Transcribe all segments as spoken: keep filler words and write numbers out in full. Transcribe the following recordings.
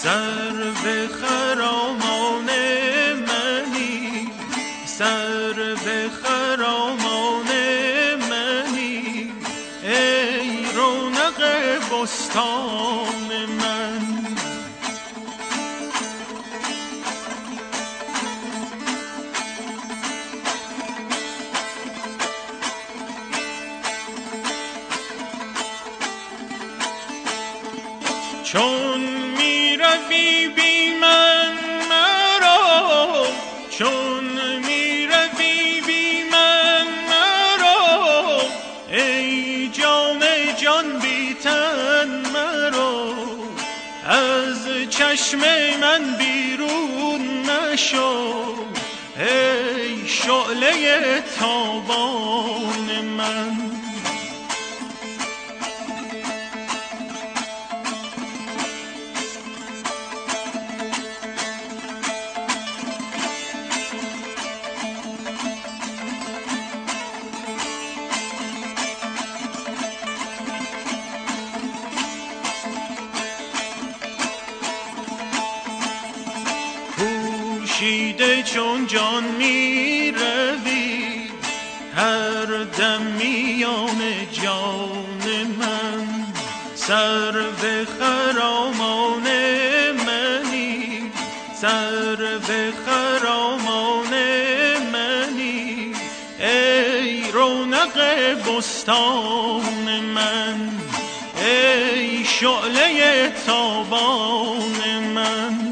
سر به خرامان منی، سر به خرامان منی، ای رونق بستان من. چون می روی بی من مرا، چون می روی بی من مرا، ای جان جان بی تن مرا، از چشم من بیرون نشو، ای شعله تابان من. پوشیده چون جان می روی هر دم میان جان من، سر به خرامان منی، سر به خرامان منی، ای رونق بستان من، ای شعله تابان من.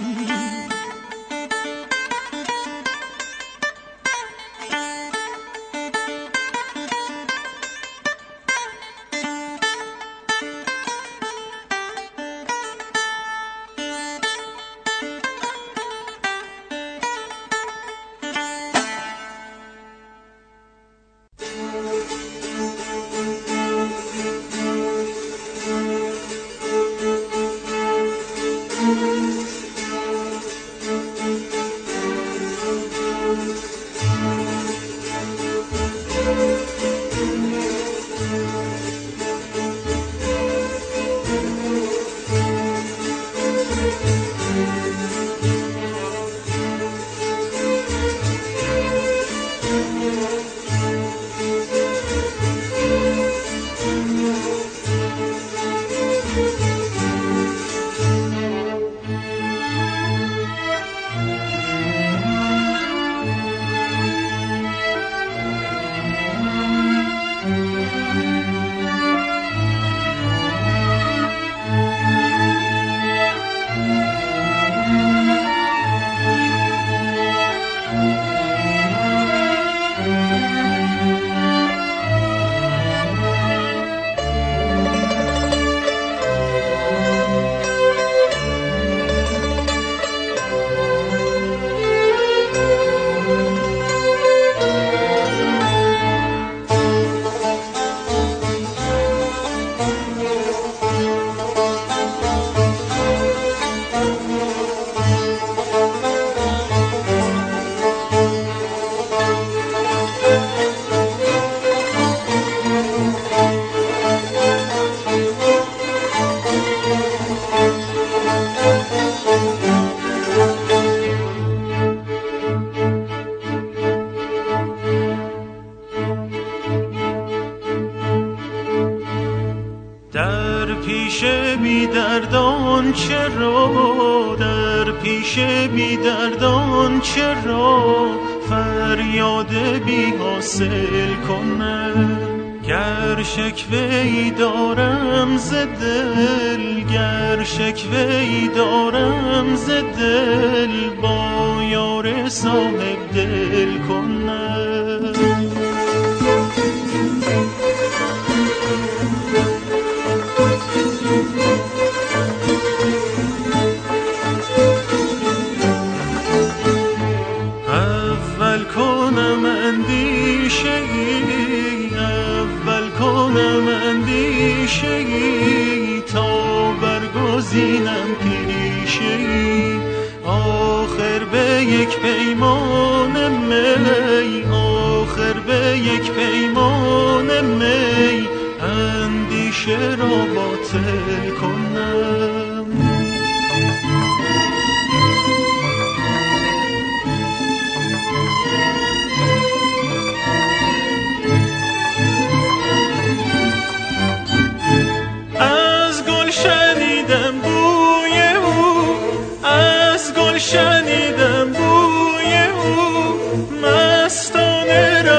پیش بی دردان چرا، در پیش بی دردان چرا فریاد بی حاصل کنه. گر شکوه‌ای دارم ز دل، گر شکوه‌ای دارم ز دل، با یار صاحب دل کنه. اول کنم اندیشه‌ای، اول کنم اندیشه‌ای، تا برگزینم پیشه‌ای. آخر به یک پیمان می، آخر به یک پیمان می، اندیشه را باطل کنم.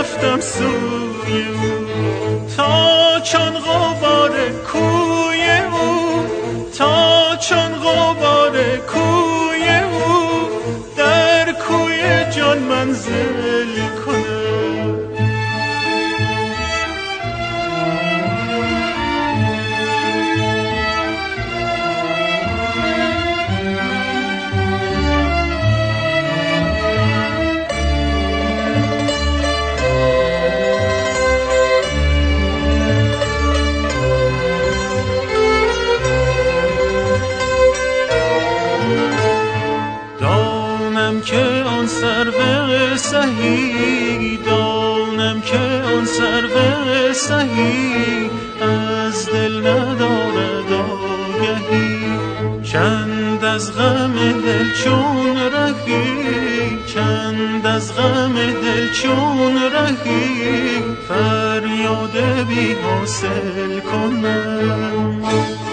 رفتم سوی او، تا چون غبار کوی او، تا چون غبار کوی او، در کوی جان منزل کنم. سرو سهی دانم که آن سرو سهی از دل ندارد آگهی، چند از غم دل چون رهی، چند از غم دل چون رهی، فریاد بی حاصل کنم.